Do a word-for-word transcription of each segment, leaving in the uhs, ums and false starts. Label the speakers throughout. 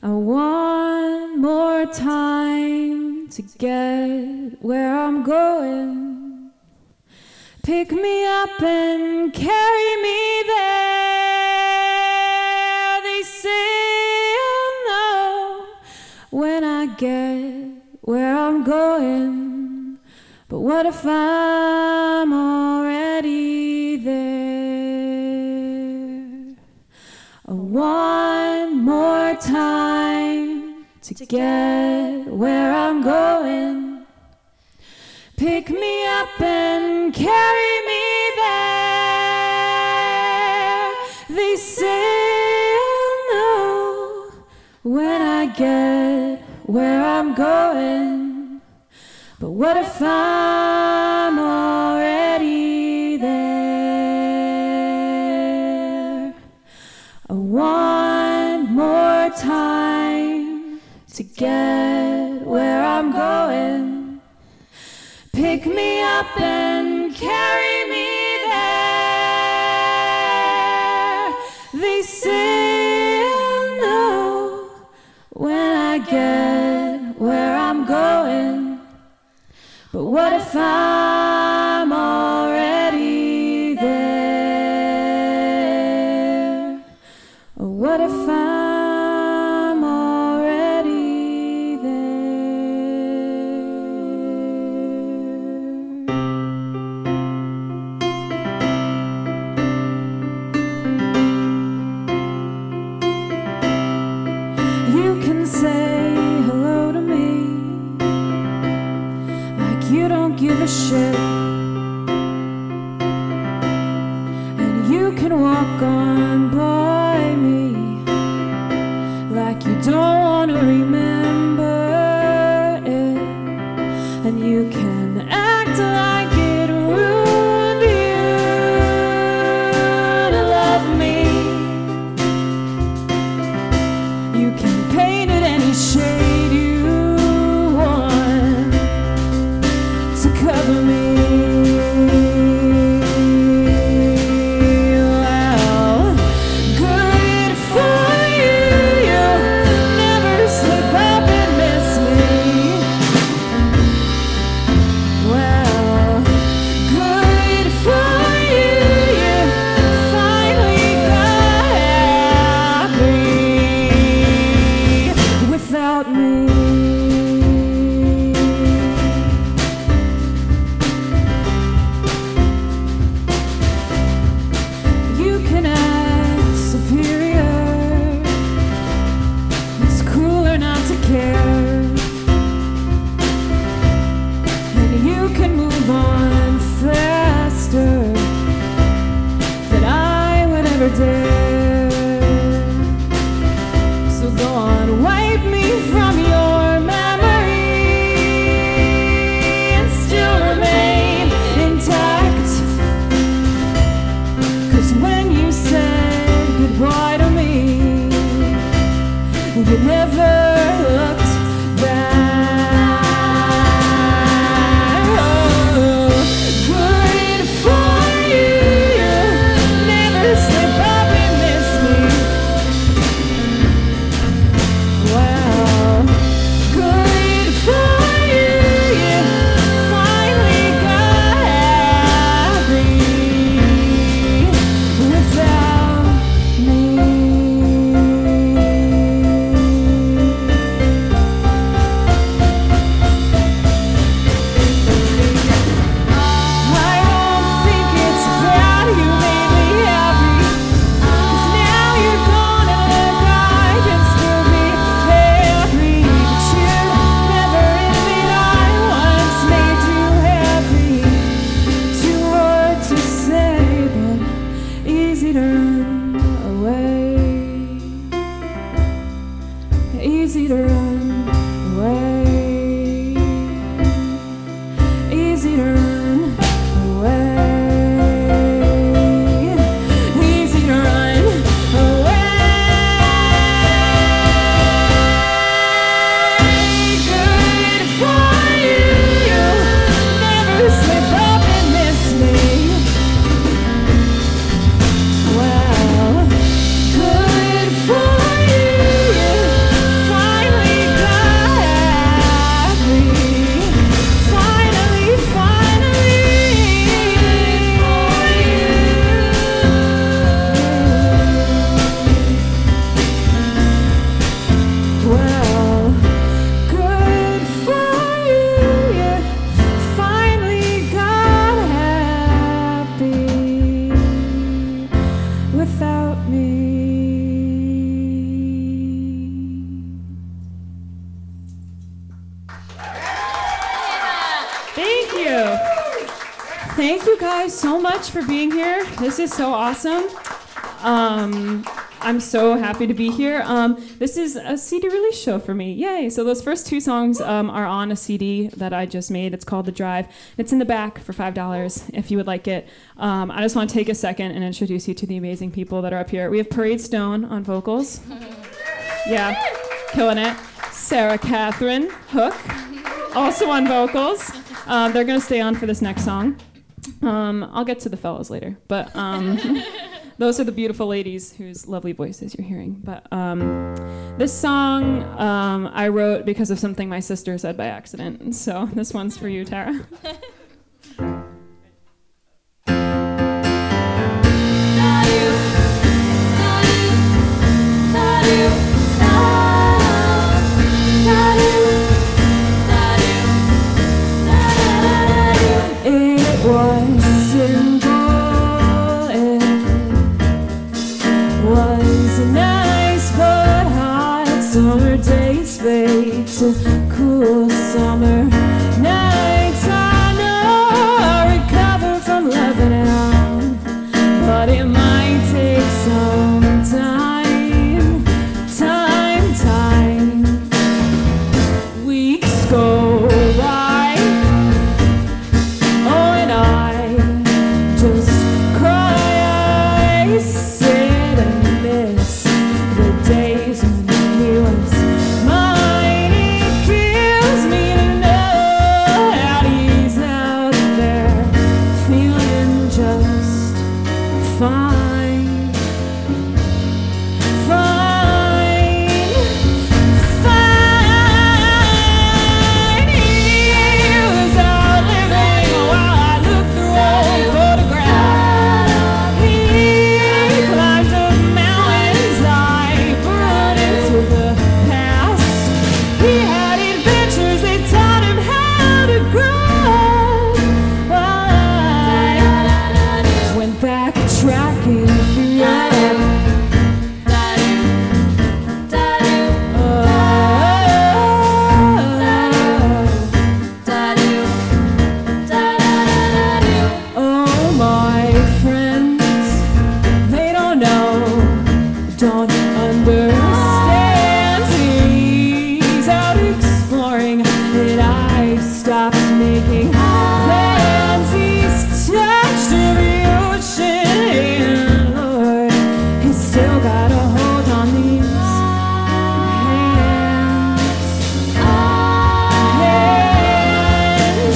Speaker 1: I want more time to get where I'm going. Pick me up and carry me there. They say I'll know when I get where I'm going. But what if I'm already there? I want more time to get where I'm going. Pick me up and carry me there. They say I'll know when I get where I'm going. But what if I'm already there? I want more time to get where I'm going. Pick me up and carry me there. They say I'll know when I get where I'm going. But what if I'm already there? Or what if I'm already there? You can say hello to me like you don't give a shit, and you can walk on by me like you don't want to remember it, and you can act like it ruined you to love me. You can paint it any shade you want to cover me. Well, good for you. You'll never slip up and miss me. Well, good for you. You finally got happy without me. You can act superior. It's cooler not to care. And you can move on faster than I would ever dare. So go on, wipe me from your memory and still remain intact. 'Cause when you said goodbye to me, you never looked back. Oh, good for you. You never slip up and miss me. Well, good for you. You finally got happy without me. I don't think it's bad you made me happy, 'cause now you're gone and look, I can still be happy. But you never admit I once made you happy. Too hard to say, but easy to run away. Easy to run away. Easy to run away. Easy to run away. Good for you. You'll never slip up and miss me. Well, good for you. You thank you guys so much for being here. This is so awesome. Um, I'm so happy to be here. Um, this is a C D release show for me. Yay. So those first two songs um, are on a C D that I just made. It's called The Drive. It's in the back for five dollars if you would like it. Um, I just want to take a second and introduce you to the amazing people that are up here. We have Parade Stone on vocals. Yeah, killing it. Sarah Catherine Hook, also on vocals. Um, they're going to stay on for this next song. Um, I'll get to the fellas later. But... Um, Those are the beautiful ladies whose lovely voices you're hearing. But um, this song um, I wrote because of something my sister said by accident. So this one's for you, Tara. It was simple. Was a nice but hot summer days fade to cool summer nights. I know I recover from loving it on, but it might take some time, time, time. Weeks go by, oh, and I just cry. I sit and miss the days when he was mine. It kills me to know that he's out there feeling just fine, fine, fine. He was out living while I looked through old photographs. He climbed up mountains, I burrowed into the past. He had adventures, they taught him how to grow. I went back tracking through life. Oh, my friends, they don't know, don't understand. He's out exploring, and I stopped making plans. He's touched the ocean, and Lord, he's still got a hold on these hands. Hands,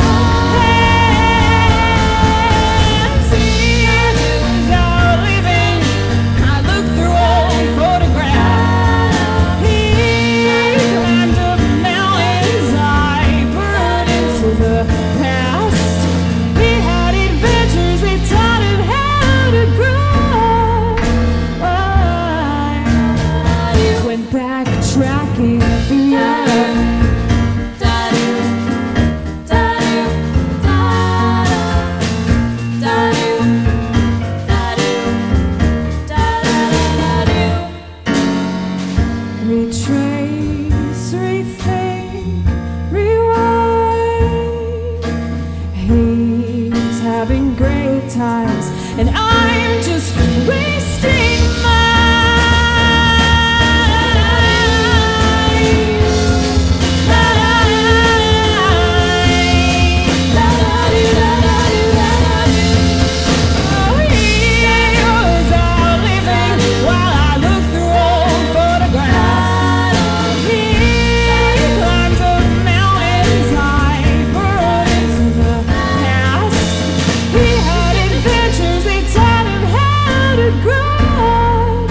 Speaker 1: hands. He was out living. I looked through old photographs. He climbed up mountains, I burrowed into the past. He had adventures, they taught him how to grow. I went back tracking through life. Retrace, rethink, rewind. He's having great times, and I'm just wasting Oh, he was out living while I looked through old photographs. He climbed up mountains, I burrowed into the past. He had adventures, they taught him how to grow.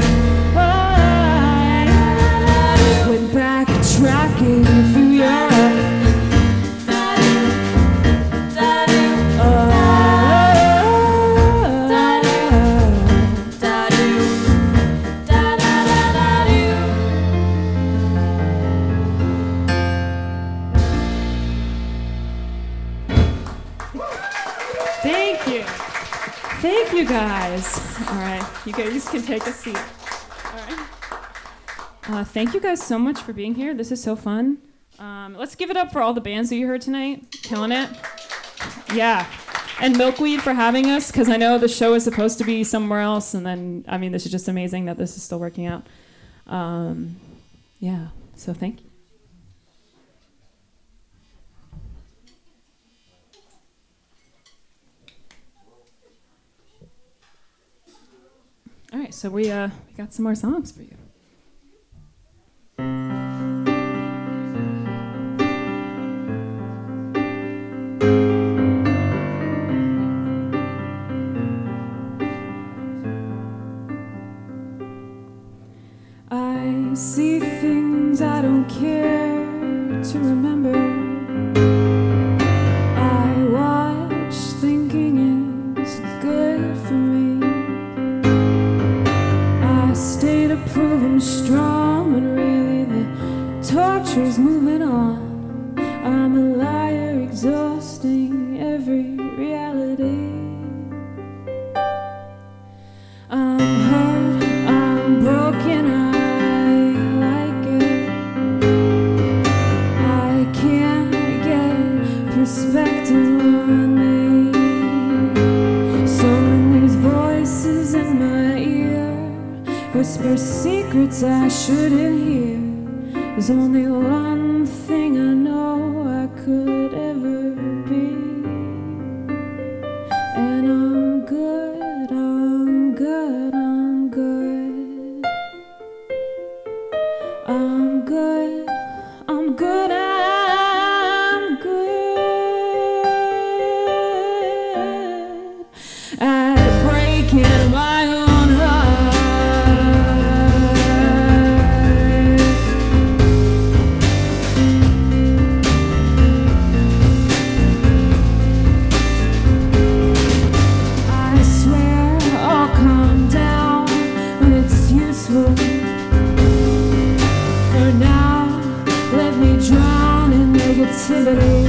Speaker 1: I went back tracking through Europe. Thank you. Thank you guys. All right, you guys can take a seat. All right. Uh, thank you guys so much for being here. This is so fun. Um, let's give it up for all the bands that you heard tonight. Killing it. Yeah. and Milkweed for having us, because I know the show is supposed to be somewhere else, and then, I mean, this is just amazing that this is still working out. Um, yeah, so thank you. All right, so we uh we got some more songs for you. I see things I don't care to remember. I watch thinking it's good for me. I stay to prove I'm strong when really the torture's moving on. I'm a liar exhausting every reality. I'm hurt, I'm broken, I like it. I can't get perspective on me. So when these voices in my ear whisper secrets I shouldn't hear, there's only one thing I know I could ever be. And I'm good, I'm good, I'm good. I'm good, I'm good, I'm good at breaking my own heart. I swear I'll calm down when it's useful. For now, let me drown in negativity.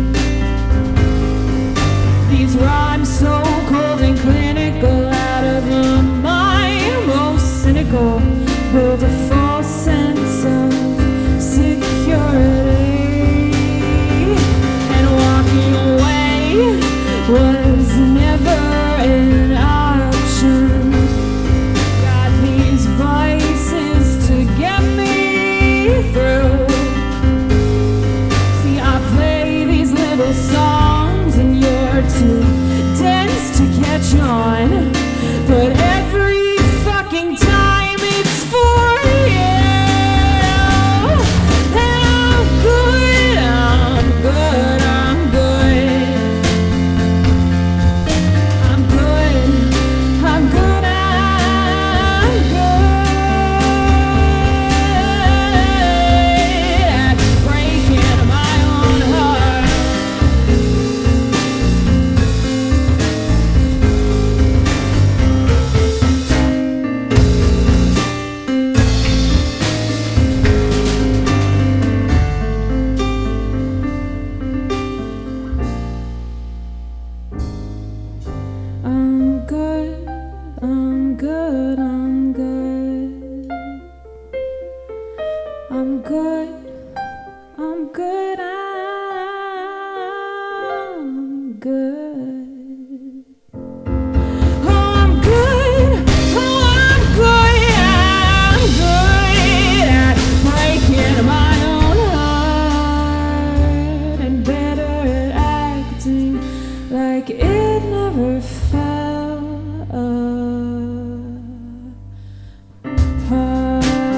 Speaker 1: These rhymes so cold and clinical, out of the mind, most cynical, build a false sense of security. And walking away was never an option. Got these vices to get me through. See, I play these little songs and you're too dense to catch on. But every fucking time it's for you. And I'm good, I'm good, I'm good. I'm good, I'm good, I'm good at breaking my own heart. I'm good, I'm good, I'm good. I'm good, I'm good, I'm good. Oh, I'm good, oh, I'm good, I'm good at breaking my own heart, and better at acting like it never fell apart.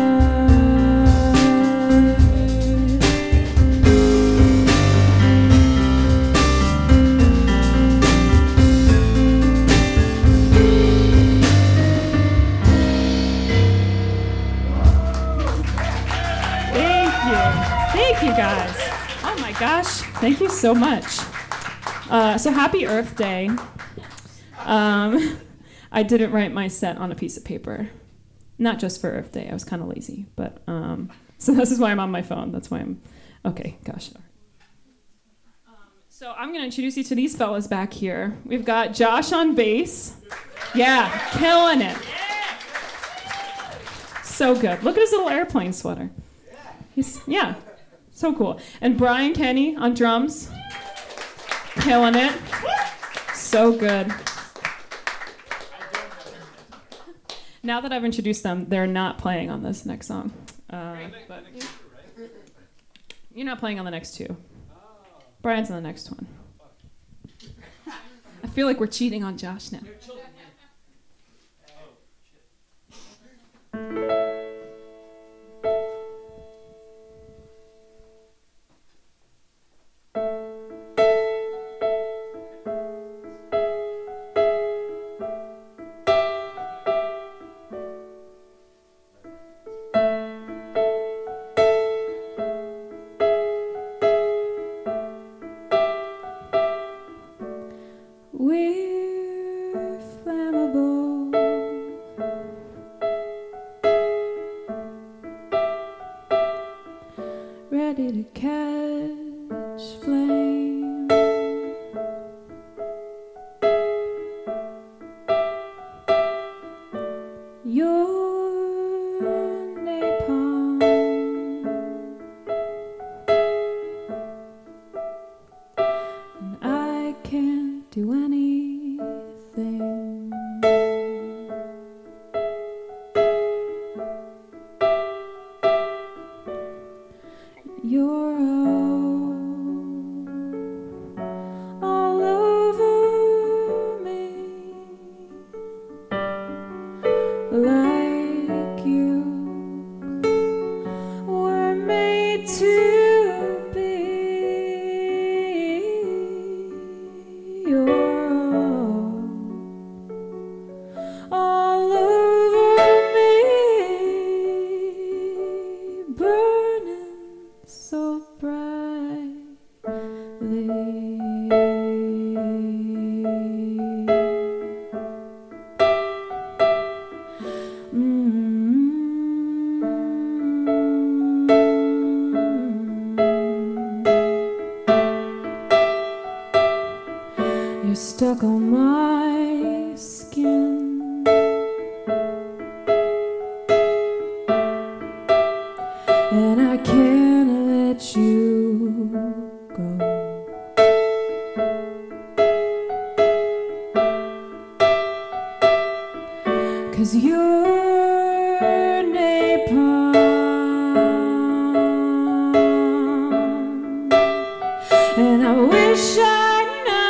Speaker 1: Thank you. Thank you, guys. Oh my gosh. Thank you so much. Uh, so happy Earth Day. Um, I didn't write my set on a piece of paper. Not just for Earth Day. I was kind of lazy. But um, so this is why I'm on my phone. That's why I'm... Okay, gosh. Um, so I'm going to introduce you to these fellas back here. We've got Josh on bass. Yeah, killing it. So good. Look at his little airplane sweater. He's, yeah, so cool. And Brian Kenny on drums. Killing it. So good. Now that I've introduced them, they're not playing on this next song. Uh, but you're not playing on the next two. Brian's on the next one. I feel like we're cheating on Josh now. We're flammable, ready to catch flame. You're napalm, and I can't do anything. You're all, all over me, like you were made to be. You're all over me, burning so brightly. You're stuck on my skin, and I can't let you go. 'Cause you're napalm, and I wish I'd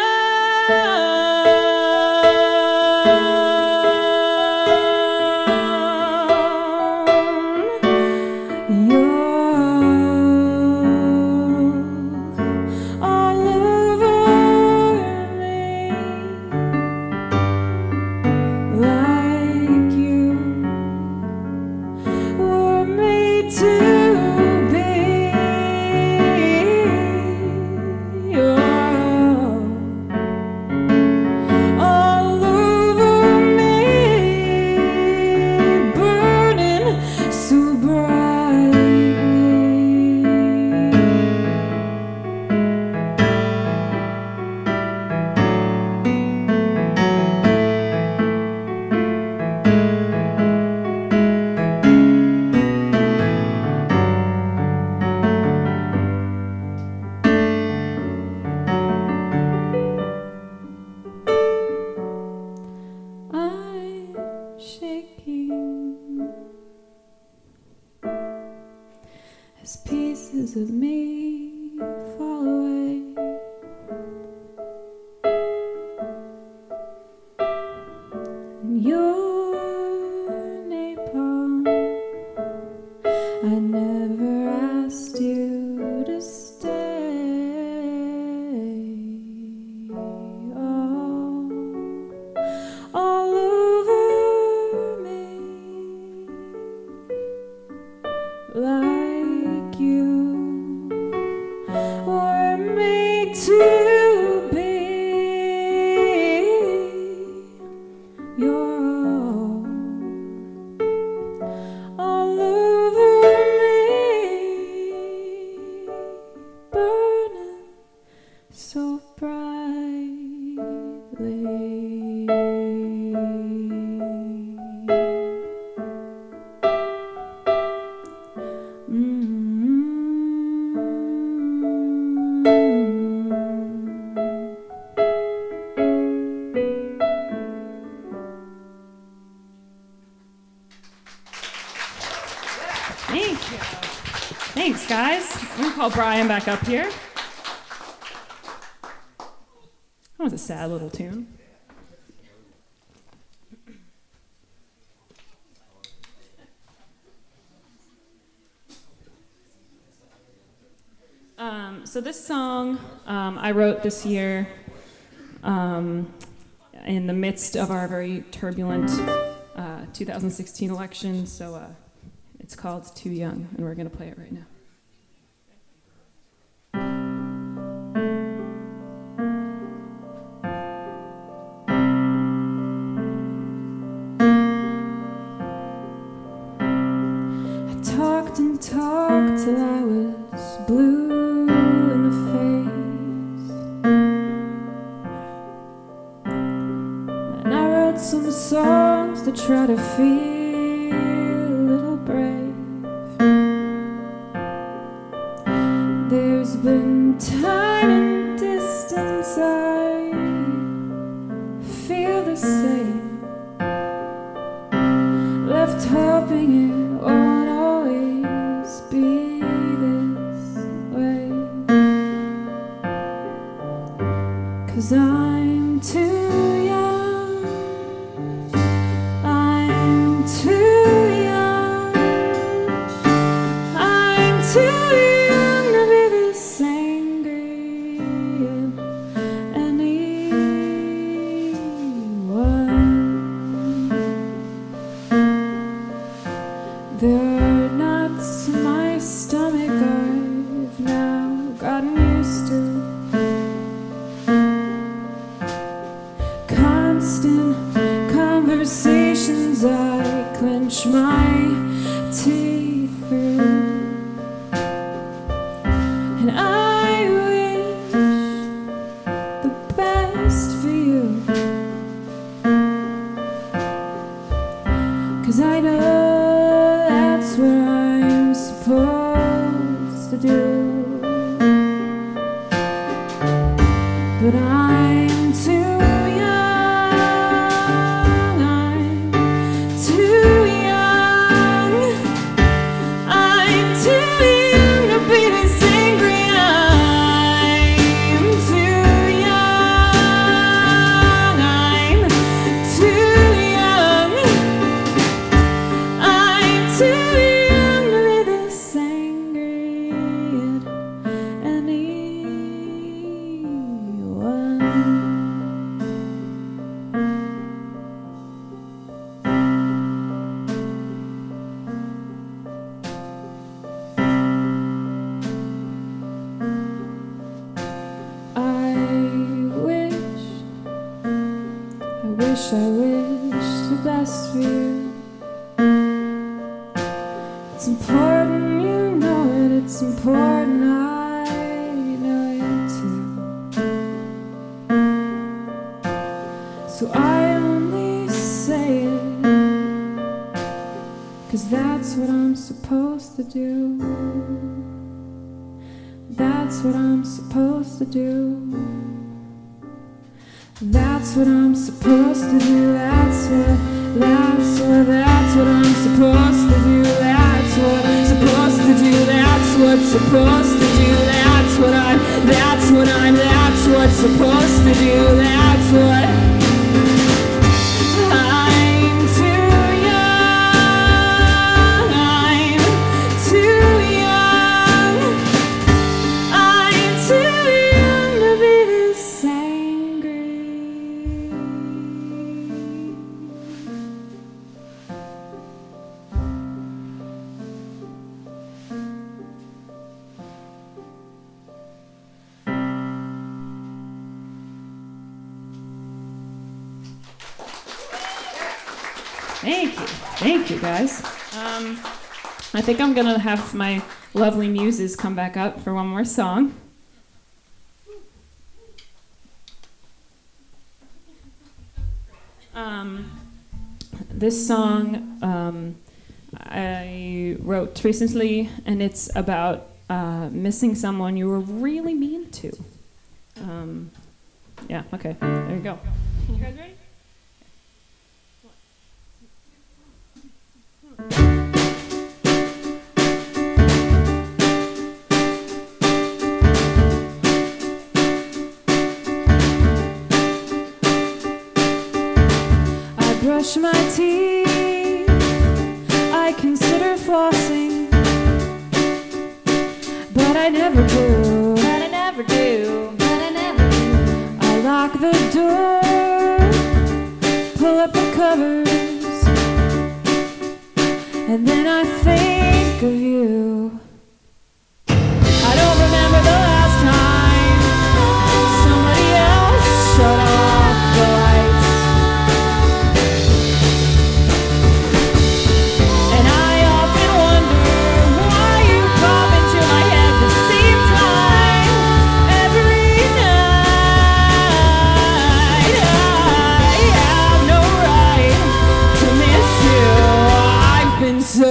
Speaker 1: known. You're all over me, like you were made to be. You're all over me, burning so brightly. I'm shaking as pieces of me fall away. And you're napalm, I never asked you to stay. All, all over me, like you were made to be. You're all, all over me, Thanks, guys. I'm gonna call Brian back up here. That was a sad little tune. Um, so this song um, I wrote this year um, in the midst of our very turbulent uh, two thousand sixteen election. So uh, it's called Too Young, and we're going to play it right now.
Speaker 2: Talked and talked till I was blue in the face, and I wrote some songs to try to feel a little brave. There's been time and distance, I feel the same, left hoping it won't always be this way. 'Cause I'm too young, I'm too young, I'm too young to be this angry at anyone. There are knots in my stomach I've now gotten used to. Constant conversations I clench my teeth through. And I wish the best for you, 'cause I know that's what I'm supposed to do. But I'm too young, I'm too young, I'm too young to be this angry. I'm too young, I'm too young, I'm too young to be this angry at anyone. I wish, I wish, I wish the best for you. It's important, you know it, it's important, I know it too. So I only say it 'cause that's what I'm supposed to do. That's what I'm supposed to do. That's what I'm supposed to do. That's what, that's what, that's what I'm supposed to do. That's what I'm supposed to do. That's what's supposed to do. That's what I'm, that's what I'm, that's what's supposed to do. That's what I'm too young. I'm too young. I'm too young to be this angry.
Speaker 1: Thank you. Thank you, guys. Um, I think I'm going to have my lovely muses come back up for one more song. Um, this song um, I wrote recently, and it's about uh, missing someone you were really mean to. Um, yeah, okay, there you go. You guys ready?
Speaker 2: I never do.
Speaker 1: But I never do. But I never do.
Speaker 2: I lock the door, pull up the covers, and then I think of you. I don't remember the last time somebody else shut off the lights, and I often wonder why you pop into my head the same time every night. I have no right to miss you. I've been so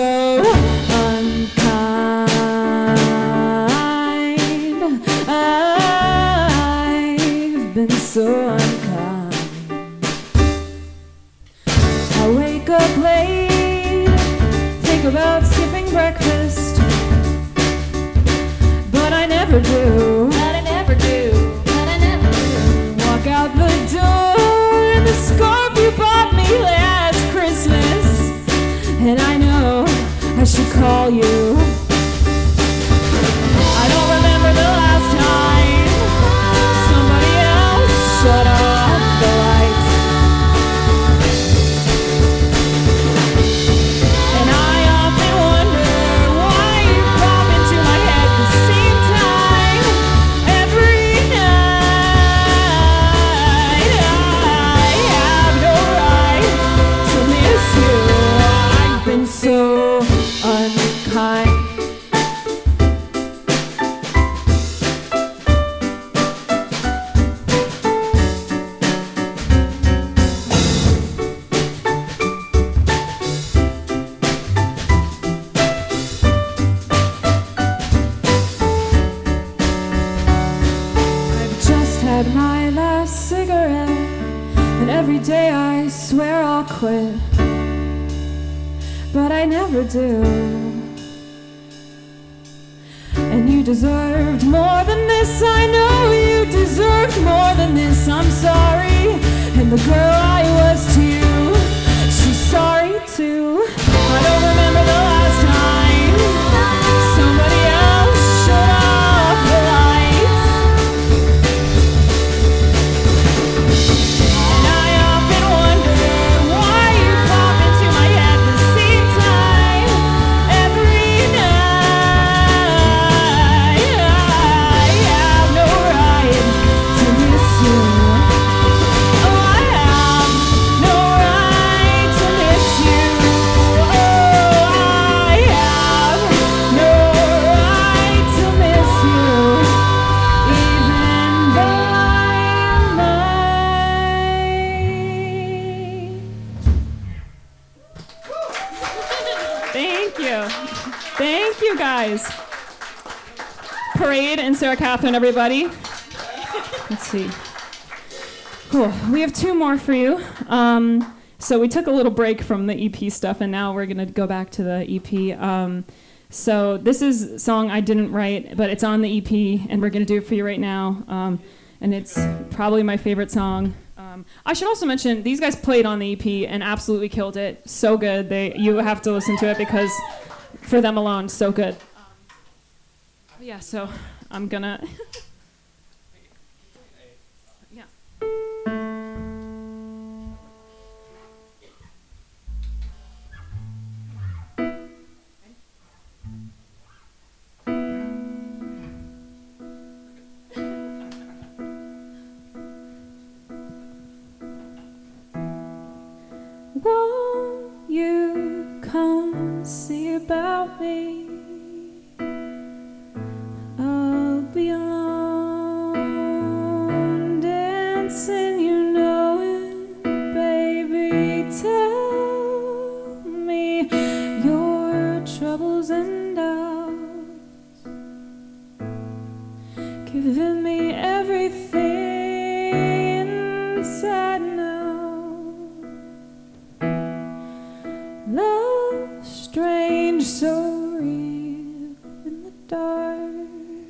Speaker 2: so unkind. I wake up late, think about skipping breakfast, but I never do.
Speaker 1: But I never do. But I never do.
Speaker 2: Walk out the door in the scarf you bought me last Christmas, and I know I should call you. I don't remember the last time somebody else shut off the lights, and I often wonder why you pop into my head the same time every night. I have no right to miss you. I've been so unkind. Had my last cigarette, and every day I swear I'll quit, but I never do. And you deserved more than this, I know you deserved more than this. I'm sorry, and the girl I was to you, she's sorry too. I don't remember the last time somebody else shut off the lights, and I often wonder why you pop into my head the same time every night. I have no right to miss you. Oh, I have no right to miss you. Oh, I have no right to miss you, even though I'm mine.
Speaker 1: Thank you. Thank you, guys. Parade and Sarah Catherine, everybody. Let's see. Cool. We have two more for you. Um, so we took a little break from the E P stuff, and now we're going to go back to the E P. Um, so this is a song I didn't write, but it's on the E P, and we're going to do it for you right now. Um, and it's probably my favorite song. Um, I should also mention, these guys played on the E P and absolutely killed it. So good. They, you have to listen to it because for them alone, so good. Um, yeah, so I'm gonna... yeah.
Speaker 2: Won't you come see about me? I'll be alone, dancing, you know it, baby. Tell me your troubles and doubts, giving me everything inside now. Love, strange, so real in the dark.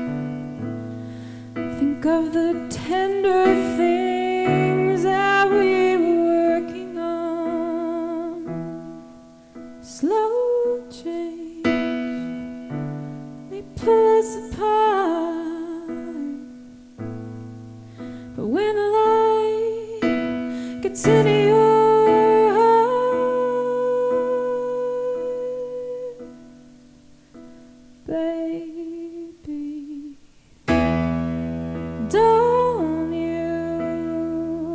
Speaker 2: Think of the tender things that we were working on. Slow change may pull us us apart. But when the light gets into your heart, baby, don't you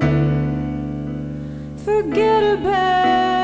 Speaker 2: forget about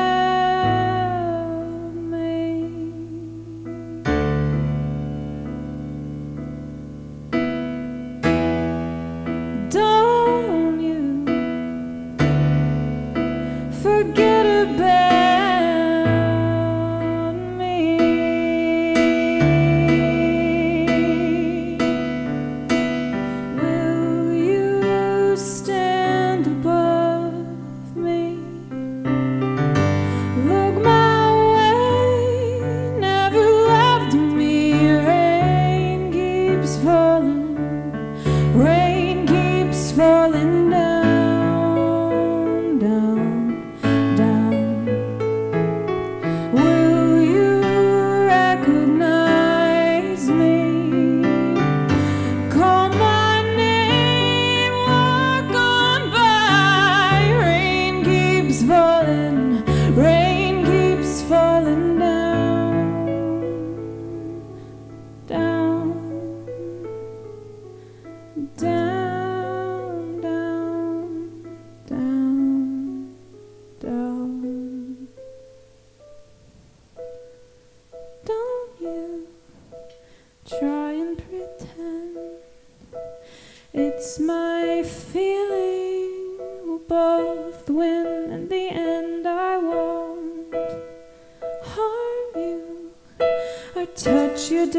Speaker 2: it's my feeling we'll both win. In the end I won't harm you or touch your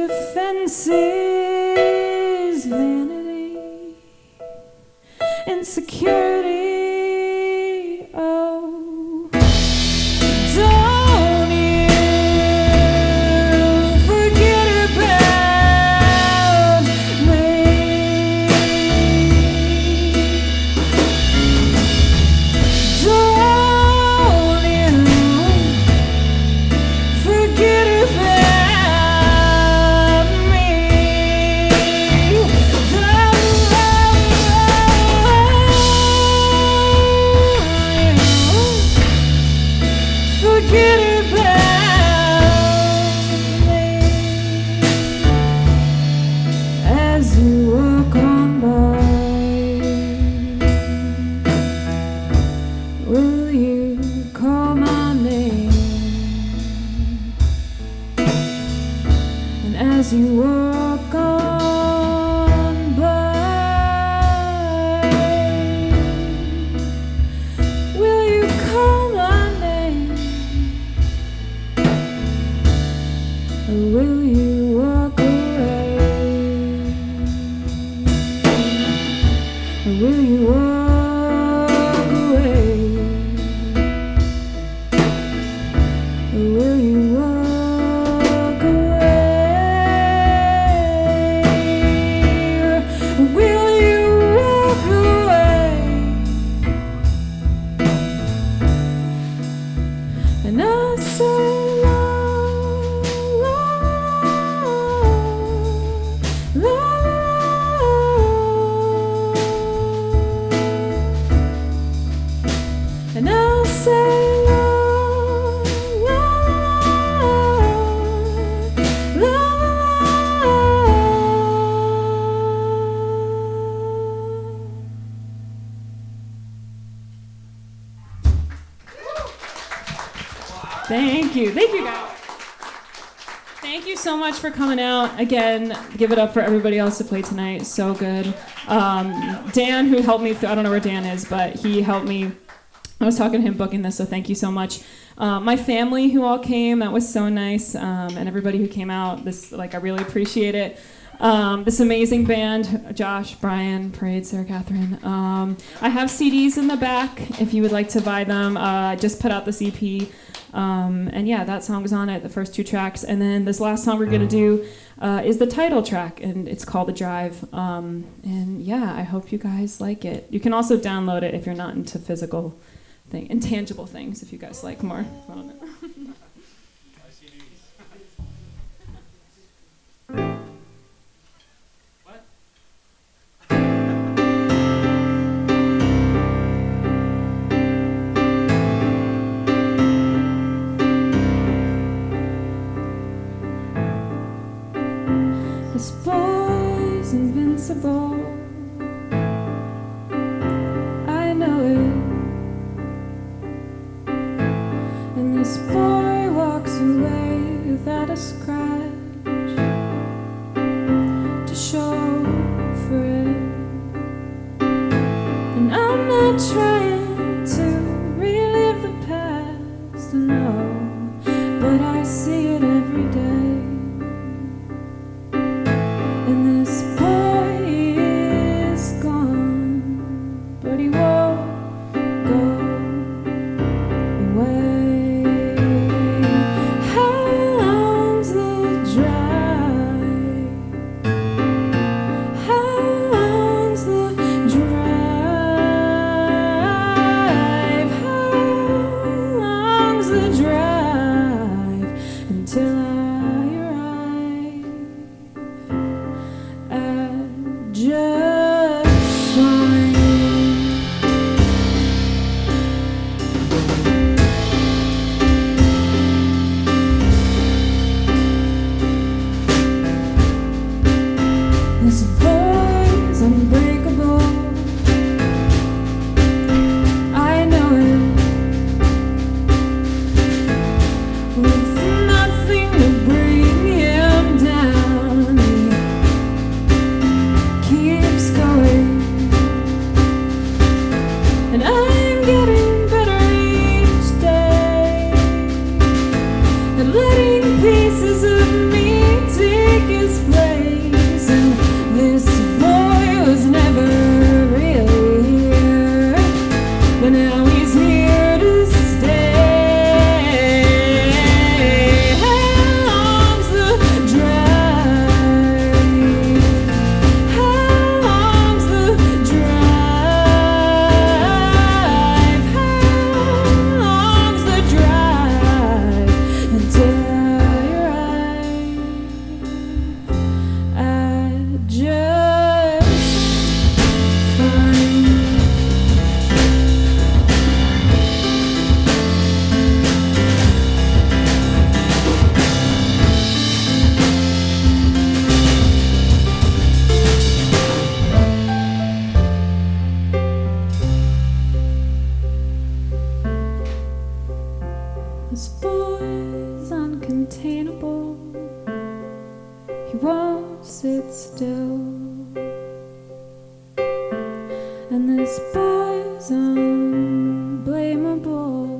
Speaker 2: defenses. Vanity, insecurity, oh, don't you forget about me. Don't you forget about me. Forget about me as you walk on by. Will you call my name? And as you walk on by, will you call my name? Or will you walk away? Or will you walk away? Or will you walk away? Or will you walk away? And I say la la la la. And I'll say la la la la. Thank you. Thank you, guys. Thank you so much for coming out. Again, give it up for everybody else to play tonight. So good. Um, Dan, who helped me, through, I don't know where Dan is, but he helped me. I was talking to him booking this, so thank you so much. Uh, my family who all came, that was so nice. Um, and everybody who came out, this, like, I really appreciate it. Um, this amazing band, Josh, Brian, Parade, Sarah Catherine. Um, I have C Ds in the back if you would like to buy them. Uh, I just put out this E P. Um, and yeah, that song was on it, the first two tracks. And then this last song we're going to do uh, is the title track, and it's called The Drive. Um, and yeah, I hope you guys like it. You can also download it if you're not into physical thing, intangible things, if you guys like more. I don't know. This boy's invincible. I know it. And this boy walks away without a scratch to show for it. And I'm not trying to relive the past, no, but I see it every day. And this boy is gone, but he won't go away. How long's the drive? How long's the drive? How long's the drive until I arrive at just fine? This boy's unbreakable. I know it. With nothing to bring him down, he keeps going. And I'm getting better each day at letting pieces of me take his place. And this boy was never really here, but now he's here to stay. How long's the drive? How long's the drive? How long's the drive until I arrive at just fine? This boy's uncontainable. He won't sit still. And this boy's unblameable.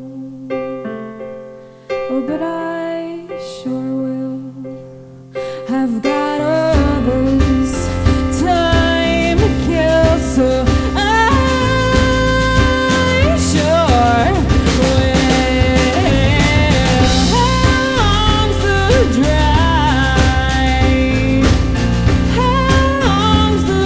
Speaker 2: Oh, but I sure will. I've got all this time to kill, so I sure will. How long's the drive? How long's the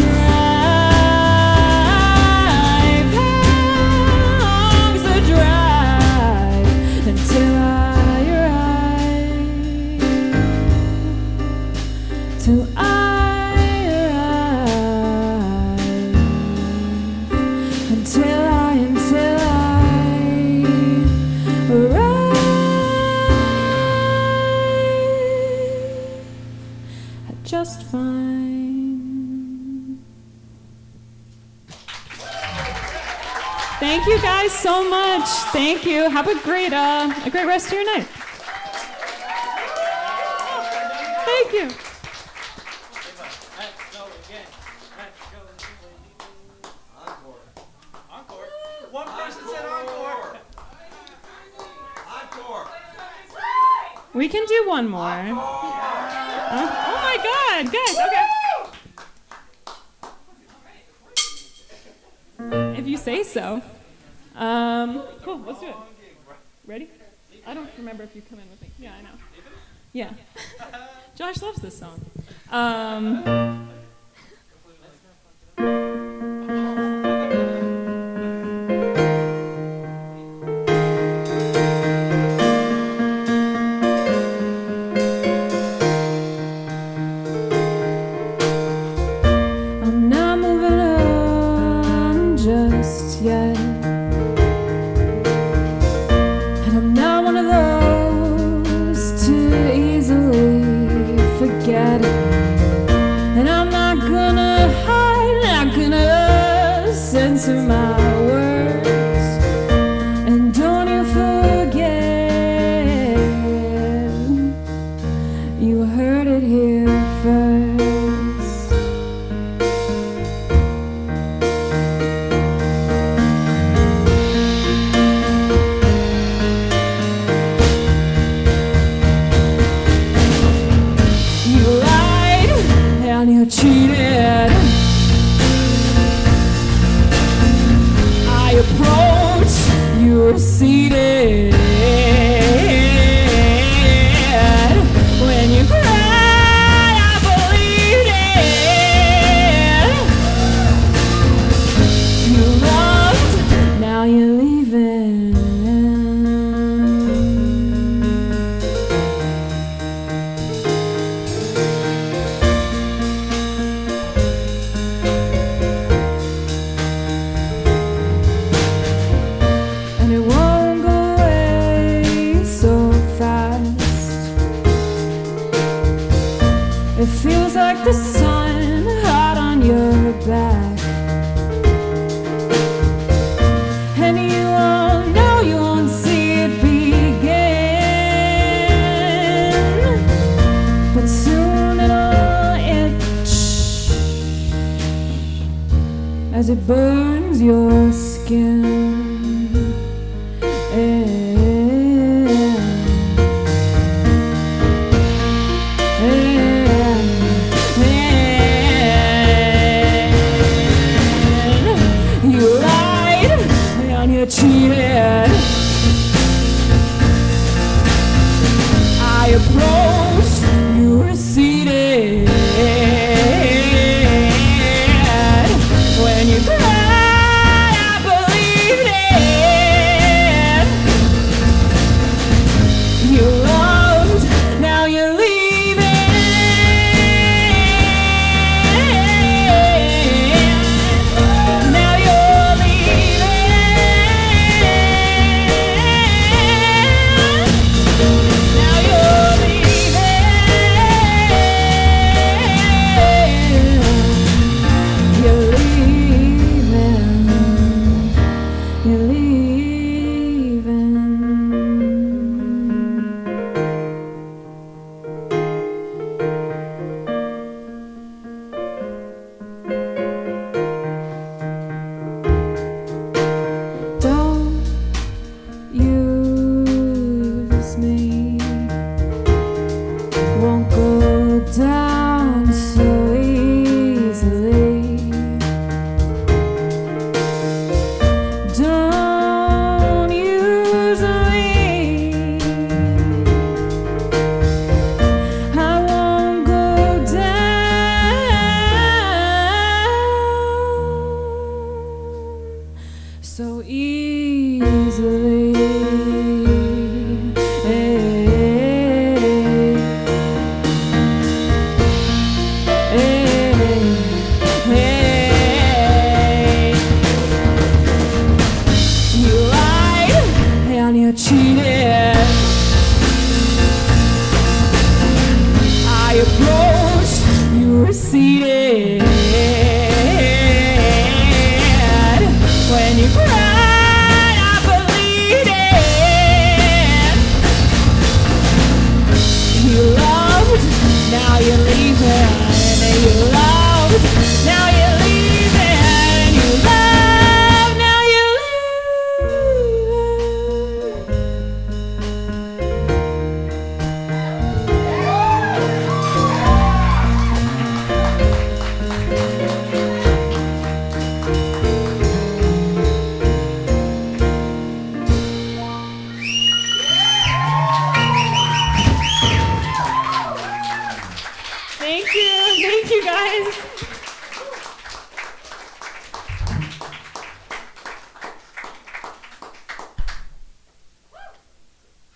Speaker 2: drive? How long's the drive until I arrive? Till I arrive. Until I, until I arrive at just fine.
Speaker 1: Thank you guys so much. Thank you. Have a great, uh, a great rest of your night. Thank you.
Speaker 3: Encore. One person said encore. Encore.
Speaker 1: We can do one more. Uh, oh my God, guys. Okay. If you say so. Um, cool. Let's do it. Ready? I don't remember if you come in with me. Yeah, I know. Yeah. Josh loves this song. Um,
Speaker 2: I'm not moving on just yet. And I'm not one of those to easily forget it. It feels like the sun hot on your back, and you won't know, you won't see it begin, but soon it'll itch as it burns your skin. Cheated. I approached, you receded. When you cried, I believed it. You loved, now you're leaving. Now you're leaving. Now you're leaving. You're leaving. You're leaving. Don't use me. Won't go down so easily. Don't use me. I won't go down so easily. You lied and you cheated. I approached, you receded. When you cried, I believed it. You loved, now you're leaving. You loved, now you're leaving. You love, now you're Thank you. Thank you, guys.